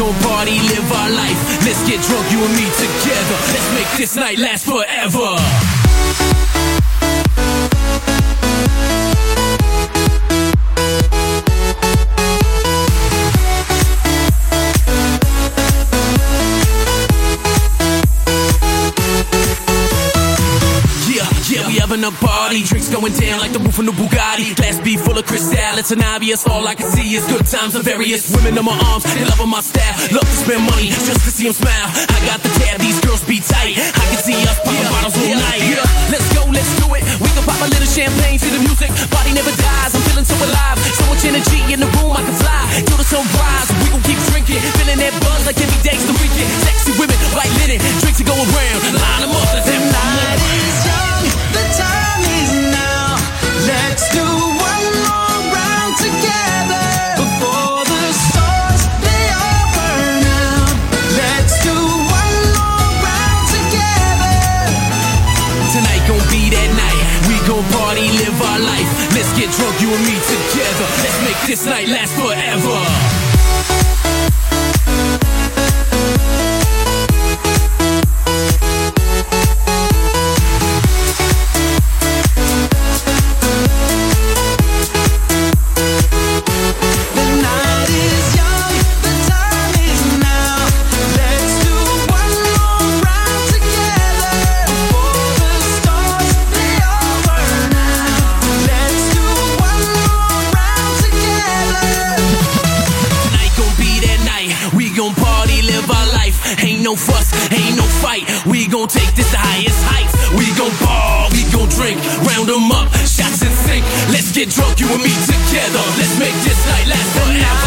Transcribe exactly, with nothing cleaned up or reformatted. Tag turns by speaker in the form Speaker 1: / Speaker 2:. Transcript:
Speaker 1: gon' party, live our life. Let's get drunk, you and me together. Let's make this night last forever. Having a party, drinks going down like the roof on the Bugatti. Glass be full of crystal, it's an obvious. All I can see is good times and various women on my arms. They loving my style, love to spend money just to see them smile. I got the tab, these girls be tight. I can see us popping yeah, bottles all yeah, night. Yeah. Let's go, let's do it. We can pop a little champagne to the music. Body never dies, I'm feeling so alive. So much energy in the room, I can fly till the sunrise. We gon' keep drinking, feeling that buzz like every day's the weekend. Sexy women, white linen, drinks to go around. Line them up, let's have a night.
Speaker 2: Is young, the time is now. Let's do one more round together before the stars they all burn out. Let's do one more round together.
Speaker 1: Tonight gon' be that night. We gon' party, live our life. Let's get drunk, you and me together. Let's make this night last forever. Ain't no fuss, ain't no fight. We gon' take this to highest heights. We gon' ball, we gon' drink, round 'em up, shots in sync. Let's get drunk, you and me together. Let's make this night last forever.